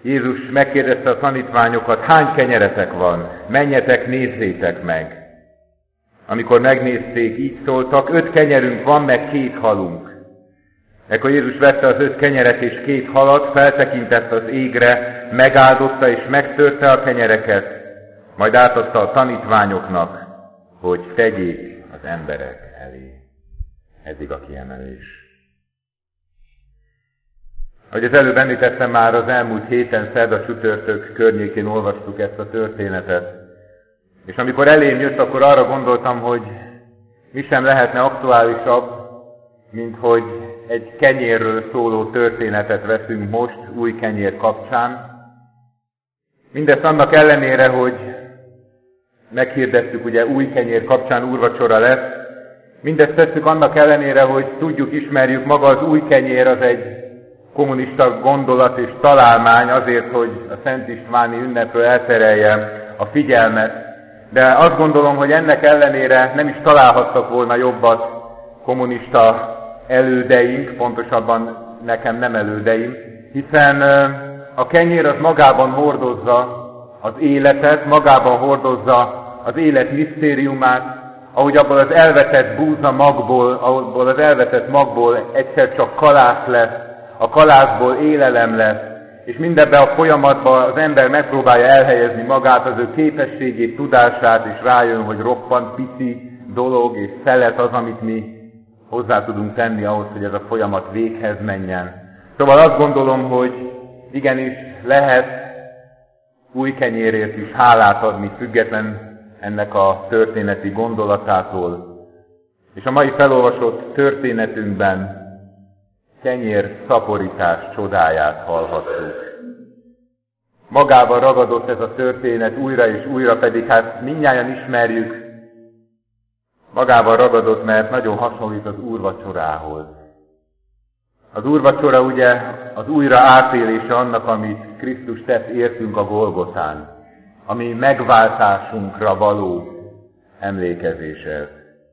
Jézus megkérdezte a tanítványokat, hány kenyeretek van? Menjetek, nézzétek meg. Amikor megnézték, így szóltak, 5 kenyerünk van, meg 2 halunk. Ekkor Jézus vette az 5 kenyeret és 2 halat, feltekintett az égre, megáldotta és megtörte a kenyereket, majd átadta a tanítványoknak, hogy tegyék az emberek elé. Eddig a kiemelés. Ahogy az előbb említettem, már az elmúlt héten, szerda csütörtök környékén olvastuk ezt a történetet. És amikor elém jött, akkor arra gondoltam, hogy mi sem lehetne aktuálisabb, mint hogy egy kenyérről szóló történetet veszünk most, új kenyér kapcsán. Mindezt annak ellenére, hogy meghirdettük, ugye új kenyér kapcsán úrvacsora lesz. Mindezt tesszük annak ellenére, hogy tudjuk, ismerjük, maga az új kenyér az egy kommunista gondolat és találmány azért, hogy a Szent Istváni ünnepről elterelje a figyelmet. De azt gondolom, hogy ennek ellenére nem is találhattak volna jobbat kommunista elődeink, pontosabban nekem nem elődeim, hiszen a kenyér az magában hordozza az életet, magában hordozza az élet misztériumát, ahogy abból az elvetett búza magból, abból az elvetett magból egyszer csak kalász lesz, a kalászból élelem lesz, és mindebben a folyamatban az ember megpróbálja elhelyezni magát, az ő képességét, tudását, és rájön, hogy roppant pici dolog és szelet az, amit mi hozzá tudunk tenni ahhoz, hogy ez a folyamat véghez menjen. Szóval azt gondolom, hogy igenis lehet új kenyérért is hálát adni, független ennek a történeti gondolatától. És a mai felolvasott történetünkben kenyér szaporítás csodáját hallhattuk. Magában ragadott ez a történet újra és újra, pedig hát mindnyájan ismerjük, magában ragadott, mert nagyon hasonlít az úrvacsorához. Az úrvacsora ugye az újra átélése annak, amit Krisztus tett értünk a Golgotán, ami megváltásunkra való emlékezés.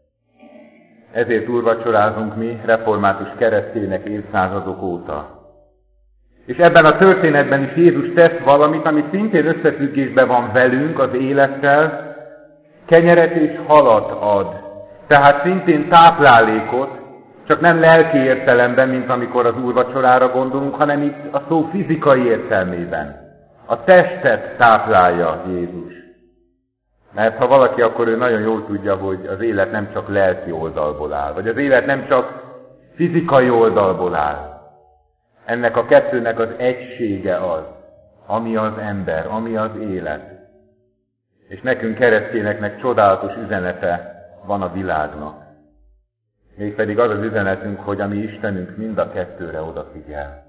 Ezért úrvacsorázunk mi, református keresztények évszázadok óta. És ebben a történetben is Jézus tesz valamit, ami szintén összefüggésben van velünk, az élettel, kenyeret és halat ad. Tehát szintén táplálékot, csak nem lelki értelemben, mint amikor az úrvacsorára gondolunk, hanem itt a szó fizikai értelmében. A testet táplálja Jézus. Mert ha valaki, akkor ő nagyon jól tudja, hogy az élet nem csak lelki oldalból áll, vagy az élet nem csak fizikai oldalból áll. Ennek a kettőnek az egysége az, ami az ember, ami az élet. És nekünk keresztényeknek csodálatos üzenete van a világnak. Mégpedig az az üzenetünk, hogy a mi Istenünk mind a kettőre odafigyel.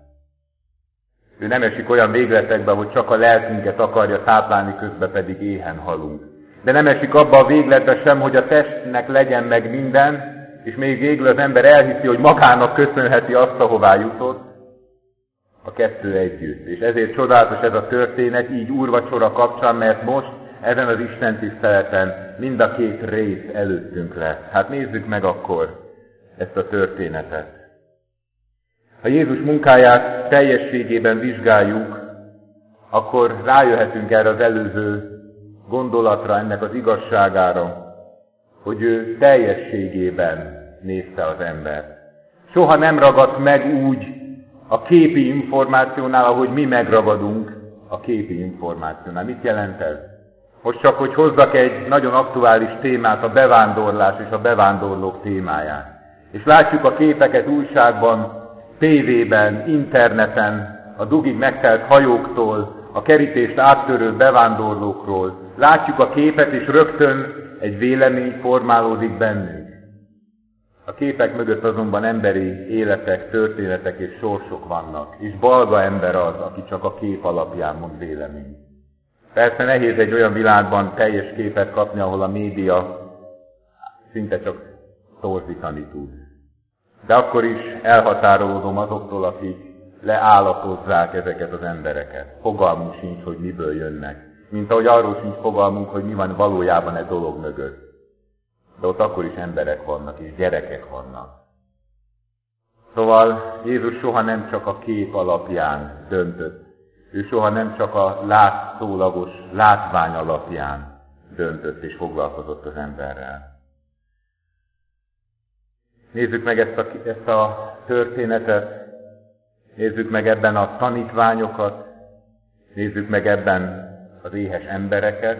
Ő nem esik olyan végletekbe, hogy csak a lelkünket akarja táplálni, közben pedig éhen halunk. De nem esik abba a végletbe sem, hogy a testnek legyen meg minden, és még végül az ember elhiszi, hogy magának köszönheti azt, ahová jutott. A kettő együtt. És ezért csodálatos ez a történet, így úrvacsora kapcsán, mert most ezen az Isten tiszteleten mind a két rész előttünk lesz. Hát nézzük meg akkor ezt a történetet. Ha Jézus munkáját teljességében vizsgáljuk, akkor rájöhetünk erre az előző gondolatra, ennek az igazságára, hogy ő teljességében nézte az embert. Soha nem ragadt meg úgy a képi információnál, ahogy mi megragadunk a képi információnál. Mit jelent ez? Most csak, hogy hozzak egy nagyon aktuális témát, a bevándorlás és a bevándorlók témáját. És látjuk a képeket újságban, tévében, interneten, a dugig megtelt hajóktól, a kerítést áttörő bevándorlókról. Látjuk a képet, és rögtön egy vélemény formálódik bennünk. A képek mögött azonban emberi életek, történetek és sorsok vannak, és balga ember az, aki csak a kép alapján mond véleményt. Persze nehéz egy olyan világban teljes képet kapni, ahol a média szinte csak torzítani tud. De akkor is elhatárolódom azoktól, akik leállatozzák ezeket az embereket. Fogalmunk sincs, hogy miből jönnek. Mint ahogy arról sincs fogalmunk, hogy mi van valójában egy dolog mögött. De ott akkor is emberek vannak, és gyerekek vannak. Szóval Jézus soha nem csak a kép alapján döntött. Ő soha nem csak a látszólagos látvány alapján döntött és foglalkozott az emberrel. Nézzük meg ezt a történetet, nézzük meg ebben a tanítványokat, nézzük meg ebben az éhes embereket,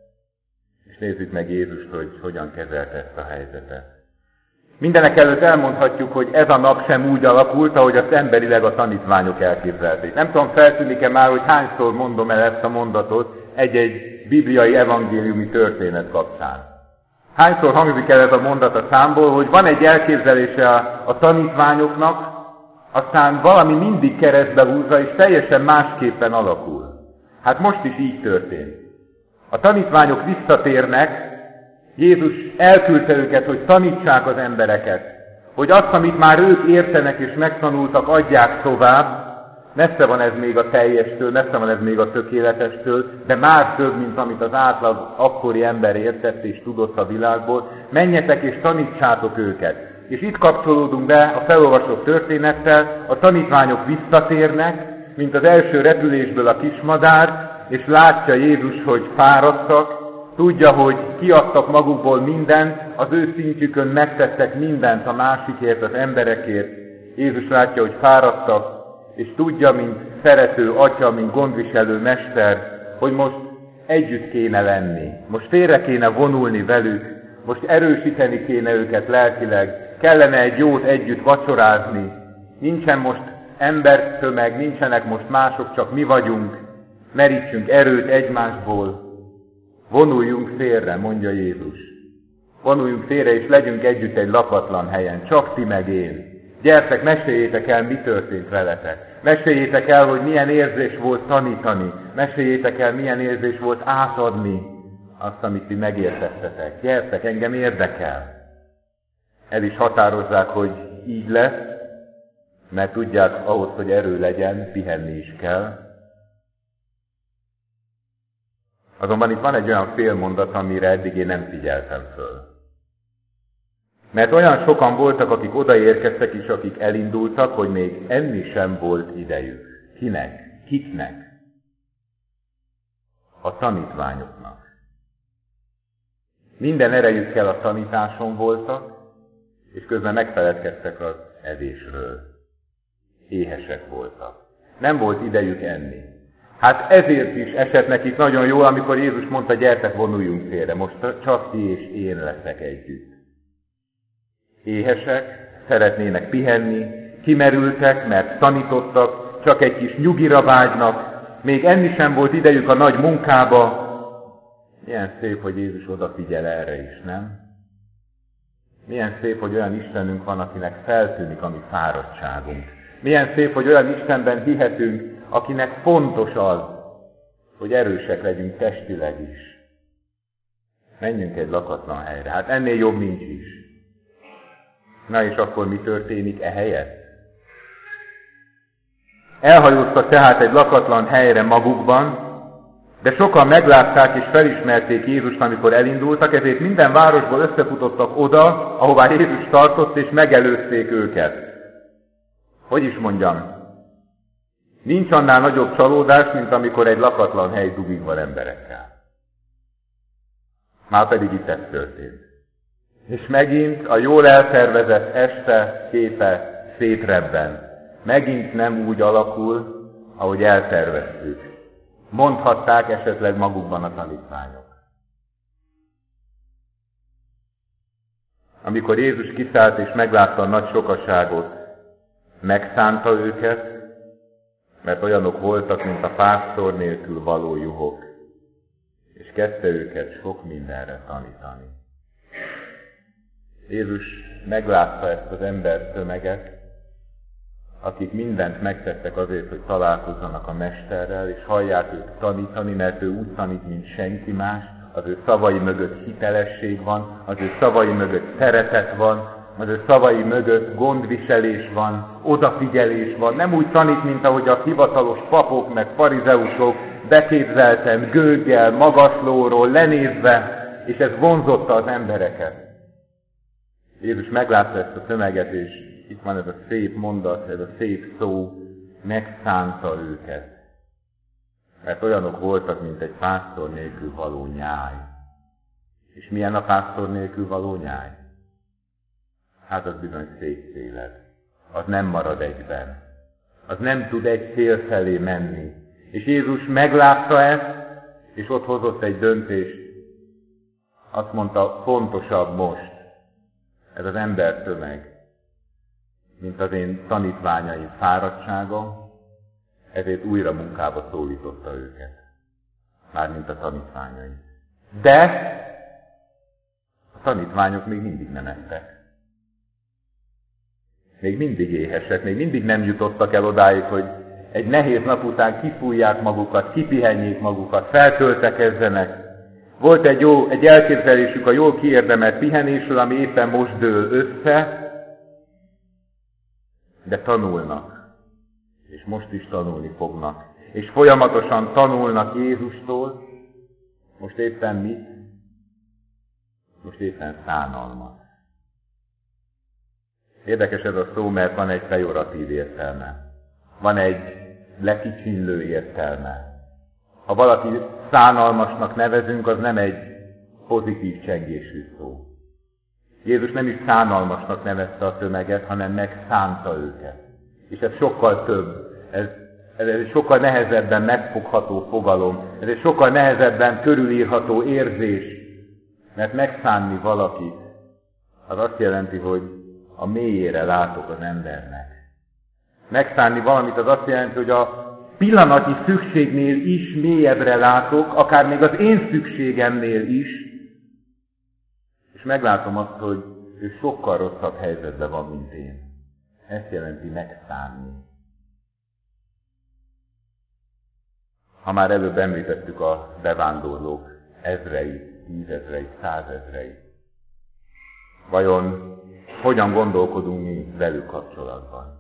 és nézzük meg Jézust, hogy hogyan kezelte ezt a helyzetet. Mindenek előtt elmondhatjuk, hogy ez a nap sem úgy alakult, ahogy azt emberileg a tanítványok elképzelték. Nem tudom, feltűnik-e már, hogy hányszor mondom el ezt a mondatot egy-egy bibliai evangéliumi történet kapcsán. Hányszor hangzik el ez a mondat a számból, hogy van egy elképzelése a tanítványoknak, aztán valami mindig keresztbe húzza, és teljesen másképpen alakul. Hát most is így történt. A tanítványok visszatérnek, Jézus elküldte őket, hogy tanítsák az embereket, hogy azt, amit már ők értenek és megtanultak, adják tovább. Messze van ez még a teljestől, messze van ez még a tökéletestől, de már több, mint amit az átlag akkori ember értett és tudott a világból. Menjetek és tanítsátok őket. És itt kapcsolódunk be a felolvasott történettel, a tanítványok visszatérnek, mint az első repülésből a kismadár, és látja Jézus, hogy fáradtak, tudja, hogy kiadtak magukból mindent, az ő szintjükön megtettek mindent a másikért, az emberekért. Jézus látja, hogy fáradtak, és tudja, mint szerető atya, mint gondviselő mester, hogy most együtt kéne lenni. Most félre kéne vonulni velük, most erősíteni kéne őket lelkileg, kellene egy jót együtt vacsorázni. Nincsen most embertömeg, nincsenek most mások, csak mi vagyunk, merítsünk erőt egymásból. Vonuljunk félre, mondja Jézus. Vonuljunk félre, és legyünk együtt egy lakatlan helyen, csak ti meg én. Gyertek, meséljétek el, mi történt veletek. Meséljétek el, hogy milyen érzés volt tanítani. Meséljétek el, milyen érzés volt átadni azt, amit ti megértettetek. Gyertek, engem érdekel. El is határozzák, hogy így lesz, mert tudják, ahhoz, hogy erő legyen, pihenni is kell. Azonban itt van egy olyan félmondat, amire eddig én nem figyeltem föl. Mert olyan sokan voltak, akik odaérkeztek és akik elindultak, hogy még enni sem volt idejük. Kinek? Kiknek? A tanítványoknak. Minden erejükkel a tanításon voltak, és közben megfeledkeztek az evésről. Éhesek voltak. Nem volt idejük enni. Hát ezért is esett nekik nagyon jól, amikor Jézus mondta, gyertek, vonuljunk félre, most csak ti és én leszek együtt. Éhesek, szeretnének pihenni, kimerültek, mert tanítottak, csak egy kis nyugira vágynak, még enni sem volt idejük a nagy munkába. Milyen szép, hogy Jézus odafigyel erre is, nem? Milyen szép, hogy olyan Istenünk van, akinek feltűnik a mi fáradtságunk. Milyen szép, hogy olyan Istenben hihetünk, akinek fontos az, hogy erősek legyünk testileg is. Menjünk egy lakatlan helyre. Hát ennél jobb nincs is. Na és akkor mi történik ehelyett? Elhajóztak tehát egy lakatlan helyre magukban, de sokan meglátták és felismerték Jézust, amikor elindultak, ezért minden városból összefutottak oda, ahová Jézus tartott, és megelőzték őket. Hogy is mondjam? Nincs annál nagyobb csalódás, mint amikor egy lakatlan hely dugig van emberekkel. Már pedig itt ez történt. És megint a jól eltervezett este képe szétrebben. Megint nem úgy alakul, ahogy elterveztük. Mondhatták esetleg magukban a tanítványok. Amikor Jézus kiszállt és meglátta a nagy sokaságot, megszánta őket, mert olyanok voltak, mint a pásztor nélkül való juhok, és kezdte őket sok mindenre tanítani. Jézus meglátta ezt az embertömeget, akik mindent megtettek azért, hogy találkozzanak a Mesterrel, és hallják őt tanítani, mert ő úgy tanít, mint senki más, az ő szavai mögött hitelesség van, az ő szavai mögött szeretet van, az ő szavai mögött gondviselés van, odafigyelés van. Nem úgy tanít, mint ahogy a hivatalos papok meg farizeusok beképzelten, gőggel, magaslóról lenézve, és ez vonzotta az embereket. Jézus meglátta ezt a tömeget, és itt van ez a szép mondat, ez a szép szó, megszánta őket. Mert olyanok voltak, mint egy pásztor nélkül való nyáj. És milyen a pásztor nélkül való nyáj? Hát az bizony szétszéled. Az nem marad egyben. Az nem tud egy cél felé menni. És Jézus meglátta ezt, és ott hozott egy döntést. Azt mondta, fontosabb most ez az embertömeg, mint az én tanítványaim fáradtsága, ezért újra munkába szólította őket. Mármint a tanítványaim. De a tanítványok még mindig nem ettek. Még mindig éhesek, még mindig nem jutottak el odáig, hogy egy nehéz nap után kifújják magukat, kipihenjék magukat, feltöltekezzenek. Volt egy elképzelésük a jól kiérdemelt pihenésről, ami éppen most dől össze, de tanulnak, és most is tanulni fognak, és folyamatosan tanulnak Jézustól. Most éppen mit? Most éppen szánalmat. Érdekes ez a szó, mert van egy pejoratív értelme. Van egy lekicsinlő értelme. Ha valaki szánalmasnak nevezünk, az nem egy pozitív csengésű szó. Jézus nem is szánalmasnak nevezte a tömeget, hanem megszánta őket. És ez sokkal több, ez egy sokkal nehezebben megfogható fogalom, ez egy sokkal nehezebben körülírható érzés, mert megszánni valakit, az azt jelenti, hogy a mélyére látok az embernek. Megszánni valamit az azt jelenti, hogy a pillanatnyi szükségnél is mélyebbre látok, akár még az én szükségemnél is, és meglátom azt, hogy ő sokkal rosszabb helyzetben van, mint én. Ezt jelenti megszánni. Ha már előbb említettük a bevándorlók ezreit, 10 000-eit, 100 000-eit, vajon hogyan gondolkodunk mi velük kapcsolatban?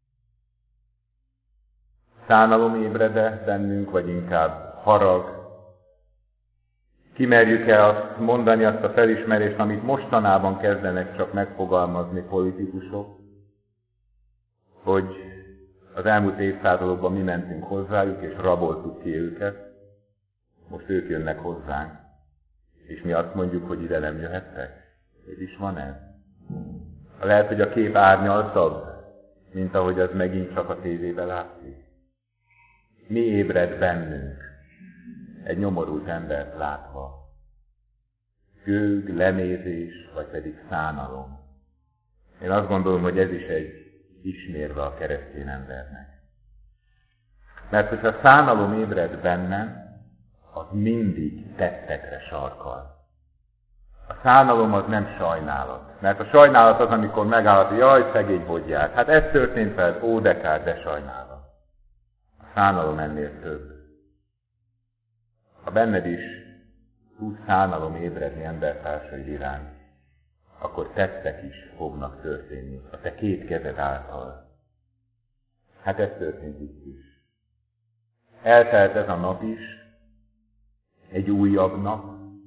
Szánalom ébred-e bennünk, vagy inkább harag? Kimerjük-e azt mondani, azt a felismerést, amit mostanában kezdenek csak megfogalmazni politikusok, hogy az elmúlt évszázadokban mi mentünk hozzájuk, és raboltuk ki őket, most ők jönnek hozzánk, és mi azt mondjuk, hogy ide nem jöhettek? Ez is van ez? Lehet, hogy a kép árnyaltabb, mint ahogy az megint csak a tévében látszik. Mi ébred bennünk, egy nyomorult embert látva? Gőg, lenézés, vagy pedig szánalom. Én azt gondolom, hogy ez is egy ismérve a keresztény embernek. Mert hogyha szánalom ébred bennem, az mindig tettekre sarkal. A szánalom az nem sajnálat. Mert a sajnálat az, amikor megáll, hogy jaj, szegény, hogy jár. Hát ez történt veled, ó, de kár, de sajnálat. A szánalom ennél több. Ha benned is tud szánalom ébredni embertársaid iránt, akkor tettek is fognak történni a te két kezed által. Hát ez történt itt is. Eltelt ez a nap is, egy újabb nap,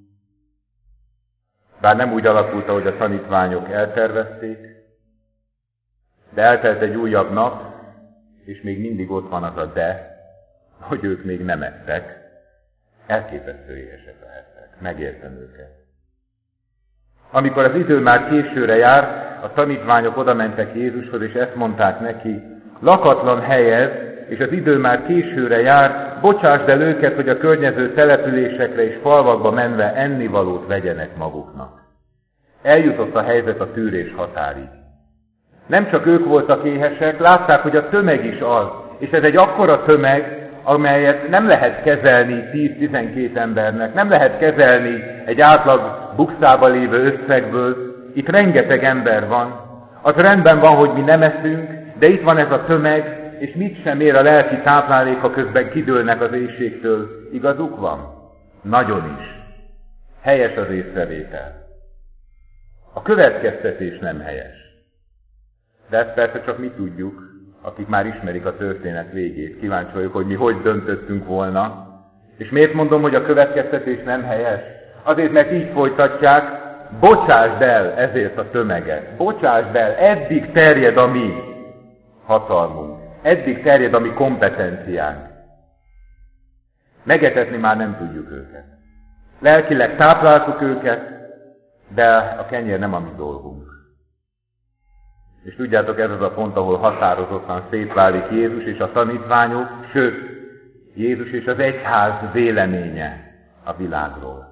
bár nem úgy alakult, ahogy a tanítványok eltervezték, de eltelt egy újabb nap, és még mindig ott van az a de, hogy ők még nem ettek. Elképesztő éhesek lehettek, megértem őket. Amikor az idő már későre járt, a tanítványok oda mentek Jézushoz, és ezt mondták neki, lakatlan helyez, és az idő már későre járt, bocsásd el őket, hogy a környező településekre és falvakba menve ennivalót vegyenek maguknak. Eljutott a helyzet a tűrés határig. Nem csak ők voltak éhesek, látták, hogy a tömeg is az, és ez egy akkora tömeg, amelyet nem lehet kezelni 10-12 embernek, nem lehet kezelni egy átlag bukszában lévő összegből. Itt rengeteg ember van. Az rendben van, hogy mi nem eszünk, de itt van ez a tömeg, és mit sem ér a lelki tápláléka, közben kidőlnek az éhségtől. Igazuk van? Nagyon is. Helyes az észrevétel. A következtetés nem helyes. De ezt persze csak mi tudjuk, akik már ismerik a történet végét. Kíváncsi vagyok, hogy mi hogy döntöttünk volna. És miért mondom, hogy a következtetés nem helyes? Azért, mert így folytatják, bocsásd el ezért a tömeget. Bocsásd el, eddig terjed a mi hatalmunk. Eddig terjed a mi kompetenciánk. Megetetni már nem tudjuk őket. Lelkileg tápláltuk őket, de a kenyér nem a mi dolgunk. És tudjátok, ez az a pont, ahol határozottan szétválik Jézus és a tanítványok, sőt, Jézus és az egyház véleménye a világról.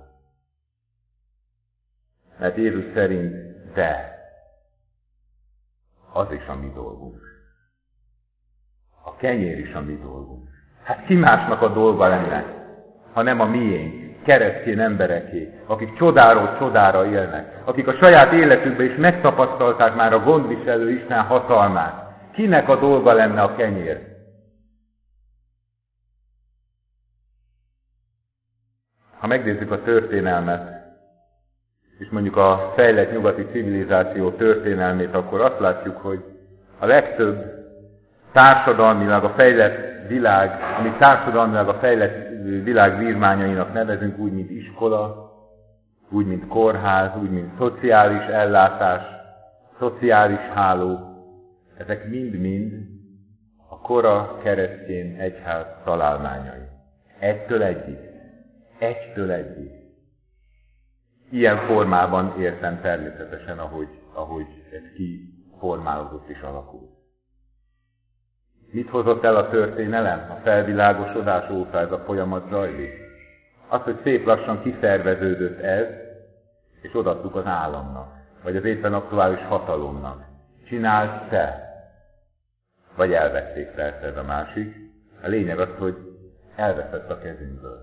Mert Jézus szerint de az is a mi dolgunk. A kenyér is a mi dolgunk. Hát ki másnak a dolga lenne, ha nem a miénk, keresztény embereké, akik csodáról csodára élnek, akik a saját életükben is megtapasztalták már a gondviselő Isten hatalmát. Kinek a dolga lenne a kenyér? Ha megnézzük a történelmet, és mondjuk a fejlett nyugati civilizáció történelmét, akkor azt látjuk, hogy a legtöbb társadalmilag a fejlett világ, amit társadalmilag a fejlett világ vívmányainak nevezünk, úgy, mint iskola, úgy, mint kórház, úgy, mint szociális ellátás, szociális háló, ezek mind-mind a kora keresztény egyház találmányai. Egytől egyig. Ilyen formában értem természetesen, ahogy ez kiformálódott és alakult. Mit hozott el a történelem? A felvilágosodás óta ez a folyamat zajlik. Az, hogy szép lassan kiszerveződött ez, és odaadtuk az államnak, vagy az éppen aktuális hatalomnak. Csináld te, vagy elvették, persze ez a másik. A lényeg az, hogy elveszett a kezünkből.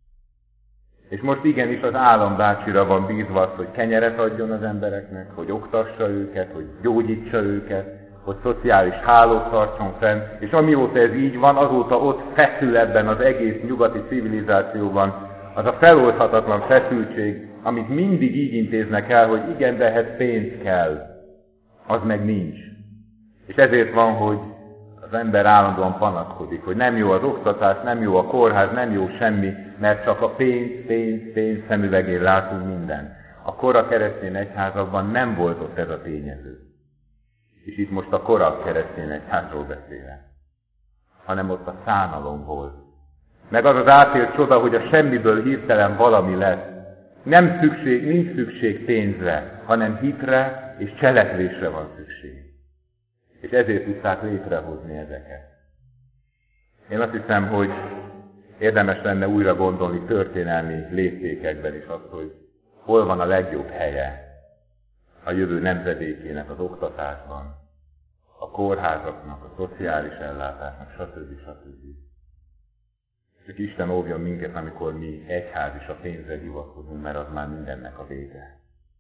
És most igenis az állambácsira van bízva az, hogy kenyeret adjon az embereknek, hogy oktassa őket, hogy gyógyítsa őket, hogy szociális hálót tartson fenn, és amióta ez így van, azóta ott feszül ebben az egész nyugati civilizációban az a feloldhatatlan feszültség, amit mindig így intéznek el, hogy igen, de ehhez pénz kell, az meg nincs. És ezért van, hogy az ember állandóan panaszkodik, hogy nem jó az oktatás, nem jó a kórház, nem jó semmi, mert csak a pénz szemüvegén látunk mindent. A kora keresztény egyházakban nem volt ott ez a tényező. És itt most a kora keresztény egyházról beszélek. Hanem ott a szánalom volt. Meg az az átélt csoda, hogy a semmiből hirtelen valami lett. Nincs szükség pénzre, hanem hitre és cselekvésre van szükség. És ezért tudták létrehozni ezeket. Én azt hiszem, hogy érdemes lenne újra gondolni történelmi léptékekben is azt, hogy hol van a legjobb helye a jövő nemzedékének az oktatásban, a kórházaknak, a szociális ellátásnak, stb. Csak Isten óvjon minket, amikor mi egyház is a pénzre hivatkozunk, mert az már mindennek a vége.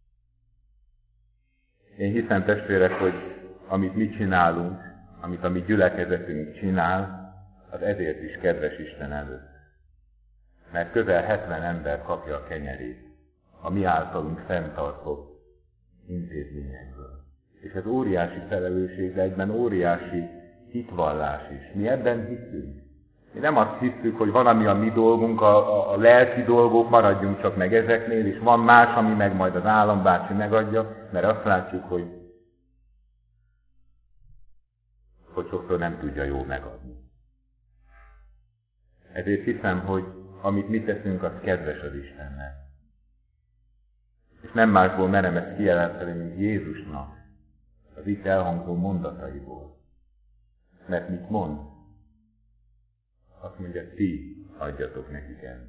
Én hiszem, testvérek, hogy amit mi csinálunk, amit a mi gyülekezetünk csinál, az ezért is kedves Isten előtt. Mert közel 70 ember kapja a kenyerét a mi általunk fenntartott intézményekből. És ez óriási felelősség, de egyben óriási hitvallás is. Mi ebben hiszünk. Mi nem azt hiszük, hogy van, ami a mi dolgunk, a lelki dolgok, maradjunk csak meg ezeknél, és van más, ami meg majd az állambácsi megadja, mert azt látjuk, hogy sokszor nem tudja jól megadni. Ezért hiszem, hogy amit mi teszünk, az kedves az Istennek. És nem másból merem ezt kijelenteni, mint Jézusnak az itt elhangzó mondataiból. Mert mit mond? Azt mondja, ti adjatok nekik enni.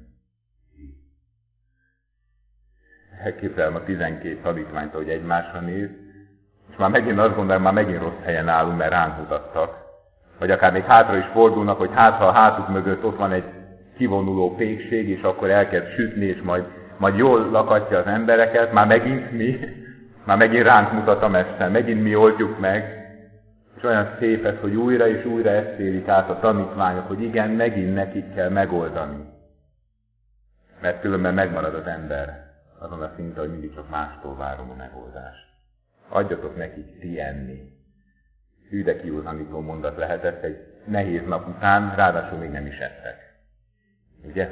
Elképzelem a 12 tanítványt, hogy egymásra néz, és már megint azt gondolom, már megint rossz helyen állunk, mert ránk mutattak. Vagy akár még hátra is fordulnak, hogy hát, ha a hátuk mögött ott van egy kivonuló pékség, és akkor elkezd sütni, és majd jól lakatja az embereket, már megint mi, már megint ránk mutat a Mester, megint mi oldjuk meg. És olyan szép ez, hogy újra és újra ezt élik át a tanítványok, hogy igen, megint nekik kell megoldani. Mert különben megmarad az ember azon a szinten, hogy mindig csak mástól várom a megoldást. Adjatok nekik ti enni. Hű, de kiúzanító mondat lehetett egy nehéz nap után, ráadásul még nem is ettek. Ugye?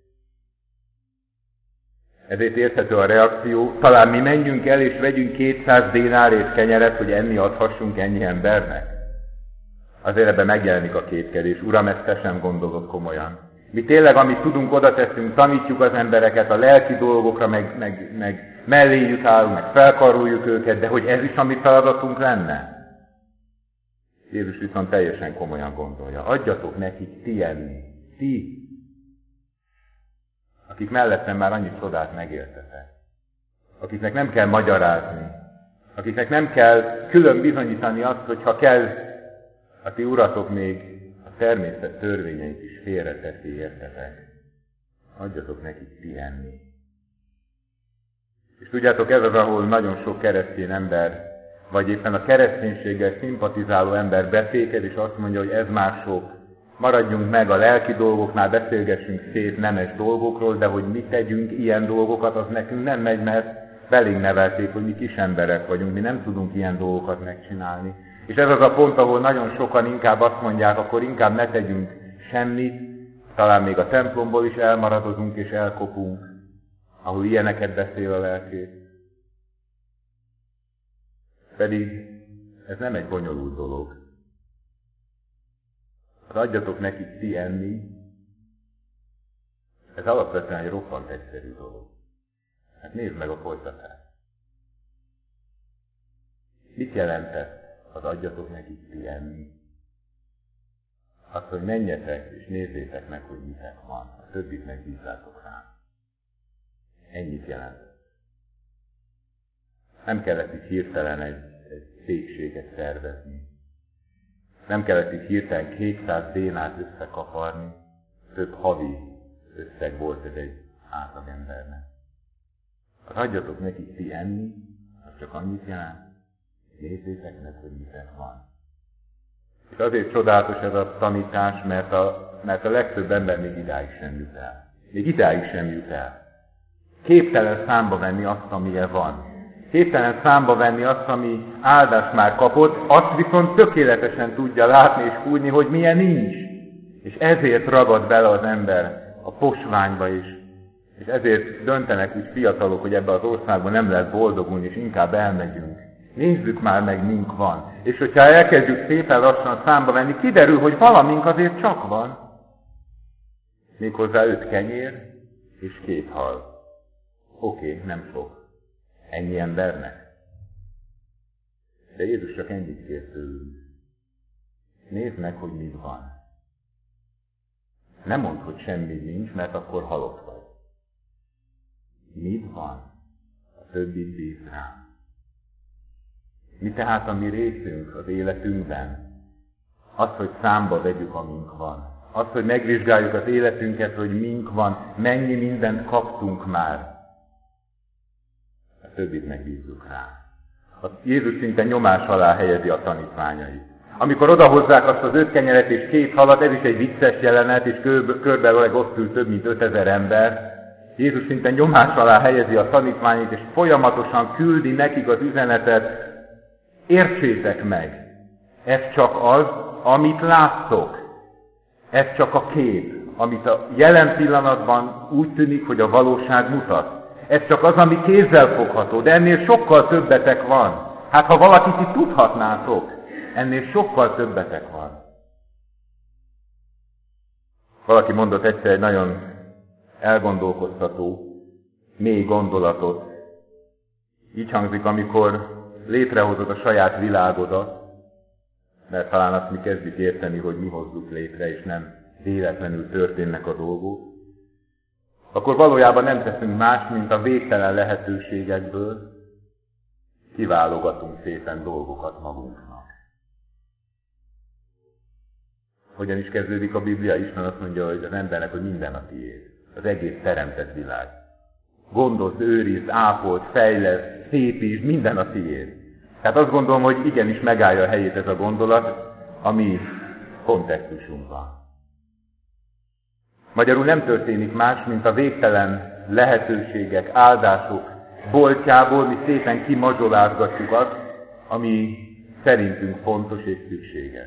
Ezért érthető a reakció, talán mi menjünk el és vegyünk 200 dénárért kenyeret, hogy enni adhassunk ennyi embernek. Azért ebben megjelenik a kétkedés. Uram, ezt te sem gondolod komolyan. Mi tényleg, amit tudunk, oda teszünk, tanítjuk az embereket a lelki dolgokra, meg melléjük állunk, meg felkaroljuk őket, de hogy ez is a mi feladatunk lenne? Jézus viszont teljesen komolyan gondolja. Adjatok nekik ti enni. Ti, akik mellettem már annyi csodát megéltetek. Akiknek nem kell magyarázni. Akiknek nem kell külön bizonyítani azt, hogy ha kell, a ti uratok még a természet törvényeit is félreteszi, értetek. Adjatok nekik ti enni. És tudjátok, ez az, ahol nagyon sok keresztény ember, vagy éppen a kereszténységgel szimpatizáló ember beféked, és azt mondja, hogy ez már sok. Maradjunk meg a lelki dolgoknál, beszélgessünk szép, nemes dolgokról, de hogy mi tegyünk ilyen dolgokat, az nekünk nem megy, mert belénk nevelték, hogy mi kis emberek vagyunk, mi nem tudunk ilyen dolgokat megcsinálni. És ez az a pont, ahol nagyon sokan inkább azt mondják, akkor inkább ne tegyünk semmit, talán még a templomból is elmaradozunk és elkopunk, ahol ilyeneket beszél a lelkész. Pedig ez nem egy bonyolult dolog. Az adjatok nekik ti enni, ez alapvetően egy roppant egyszerű dolog. Hát nézd meg a folytatást. Mit jelentett az adjatok nekik ti enni? Azt, hogy menjetek és nézzétek meg, hogy mitek van, a többit megbízzátok rám. Ennyit jelent. Nem kellett itt hirtelen egy szépséget szervezni. Nem kellett itt hirtelen 200 dénát összekaparni, több havi összeg volt ez egy átlagembernek. Az adjatok nekik ti enni, az csak annyit jelent, nézzétek meg, hogy mitek van. És azért csodálatos ez a tanítás, mert a legtöbb ember még idáig sem jut el. Még idáig sem jut el. Képtelen számba venni azt, amilyen van. Képtelen számba venni azt, ami áldást már kapott, azt viszont tökéletesen tudja látni és fújni, hogy milyen nincs. És ezért ragad bele az ember a posványba is. És ezért döntenek úgy fiatalok, hogy ebbe az országban nem lehet boldogulni, és inkább elmegyünk. Nézzük már meg, mink van. És hogyha elkezdjük szépen lassan számba venni, kiderül, hogy valamink azért csak van. Méghozzá 5 kenyér és 2 hal. Oké, nem sok. Ennyi embernek. De Jézus csak ennyit kér tőlünk. Nézd meg, hogy mit van. Nem mondd, hogy semmi nincs, mert akkor halott vagy. Mit van? A többit bíz rám. Mi tehát a mi részünk az életünkben? Az, hogy számba vegyük, amink van. Az, hogy megvizsgáljuk az életünket, hogy mink van, mennyi mindent kaptunk már. A többit megbízzuk rá. Jézus szinte nyomás alá helyezi a tanítványait. Amikor odahozzák azt az 5 kenyeret és 2 halat, ez is egy vicces jelenet, és körbeleg ott ül több mint 5000 ember. Jézus szinte nyomás alá helyezi a tanítványait, és folyamatosan küldi nekik az üzenetet, értsétek meg, ez csak az, amit láttok. Ez csak a kép, amit a jelen pillanatban úgy tűnik, hogy a valóság mutat. Ez csak az, ami kézzel fogható, de ennél sokkal többetek van. Hát ha valakit itt tudhatnátok, ennél sokkal többetek van. Valaki mondott egyszer egy nagyon elgondolkoztató, mély gondolatot. Így hangzik, amikor létrehozod a saját világodat, mert talán azt mi kezdjük érteni, hogy mi hozzuk létre, és nem véletlenül történnek a dolgok, akkor valójában nem teszünk más, mint a végtelen lehetőségekből kiválogatunk szépen dolgokat magunknak. Hogyan is kezdődik a Biblia? Isten azt mondja, hogy az embernek, hogy minden a tiéd. Az egész teremtett világ. Gondozd, őrizd, ápold, fejleszd, szépítsd, minden a tiéd. Tehát azt gondolom, hogy igenis megállja a helyét ez a gondolat, a mi kontextusunkban. Magyarul nem történik más, mint a végtelen lehetőségek, áldások boltjából mi szépen kimazsolázgatjuk azt, ami szerintünk fontos és szükséges.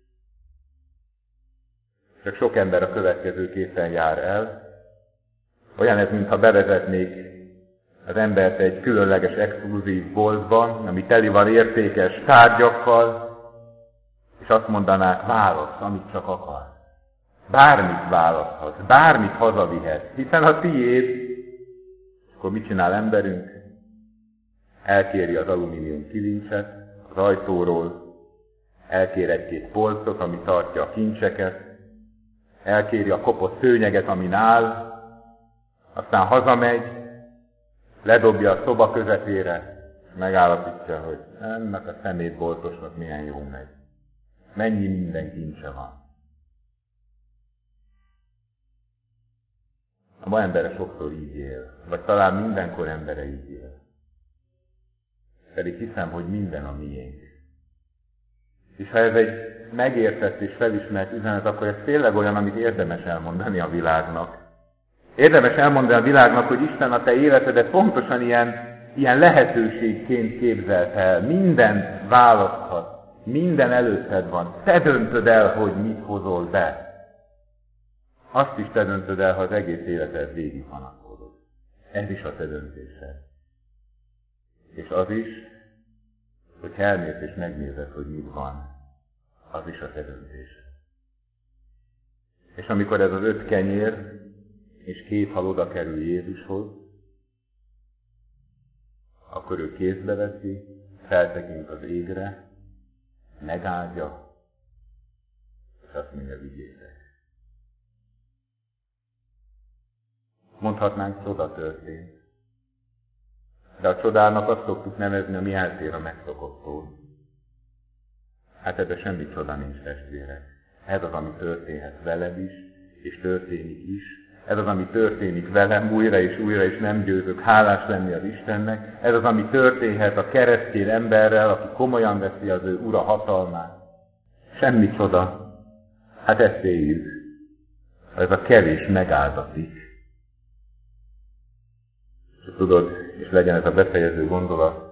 Csak sok ember a következőképpen jár el. Olyan ez, mintha bevezetnék az embert egy különleges, exkluzív boltban, ami teli van értékes tárgyakkal, és azt mondanák, válasz, amit csak akar. Bármit választhatsz, bármit hazavihetsz, hiszen a tiéd. Akkor mit csinál emberünk? Elkéri az alumínium kilincset az ajtóról, elkér egy-két polcot, ami tartja a kincseket, elkéri a kopott szőnyeget, amin áll, aztán hazamegy, ledobja a szoba közepére, és megállapítja, hogy ennek a szemétboltosnak milyen jó megy. Mennyi minden kincse van. A ma embere sokszor így él, vagy talán mindenkor embere így él. Pedig hiszem, hogy minden a miénk. És ha ez egy megértett és felismert üzenet, akkor ez tényleg olyan, amit érdemes elmondani a világnak. Érdemes elmondani a világnak, hogy Isten a te életedet pontosan ilyen lehetőségként képzelte el. Mindent választhat, minden előtted van. Te döntöd el, hogy mit hozol be. Azt is te döntöd el, ha az egész életed végig panakodod. Ez is a te döntésed. És az is, hogy elmész és megnézed, hogy mit van, az is a te döntésed. És amikor ez az 5 kenyér és 2 hal oda kerül Jézushoz, akkor ő kézbe veszi, feltekint az égre, megáldja, és azt mondja, vigyétek. Mondhatnánk, csoda történt. De a csodának azt szoktuk nevezni, ami eltér a megszokottól. Hát ebben semmi csoda nincs, testvérek. Ez az, ami történhet veled is, és történik is. Ez az, ami történik velem újra, és nem győzök hálás lenni az Istennek. Ez az, ami történhet a keresztény emberrel, aki komolyan veszi az ő ura hatalmát. Semmi csoda. Hát ezt éljük. Ez a kevés megáldatik. Tudod, és legyen ez a befejező gondolat,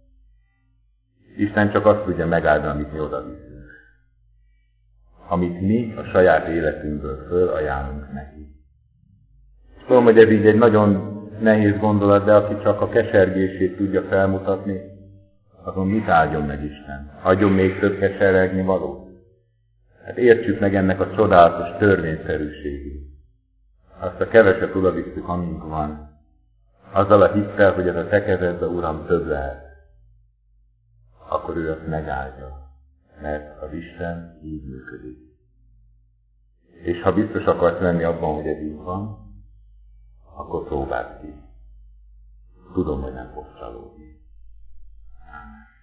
Isten csak azt tudja megáldani, amit mi odaviszünk. Amit mi a saját életünkből fölajánlunk neki. Tudom, hogy ez így egy nagyon nehéz gondolat, de aki csak a kesergését tudja felmutatni, azon mit áldjon meg Isten? Adjon még több keserregni valót? Hát értsük meg ennek a csodálatos törvényszerűségét. Azt a keveset odavisszük, amink van. Azzal a hittel, hogy ez a te kezedbe, Uram, több lehet. Akkor ő azt megáldja, mert az Isten így működik. És ha biztos akarsz lenni abban, hogy ez így van, akkor próbáld ki. Tudom, hogy nem fogsz csalódni. Amen.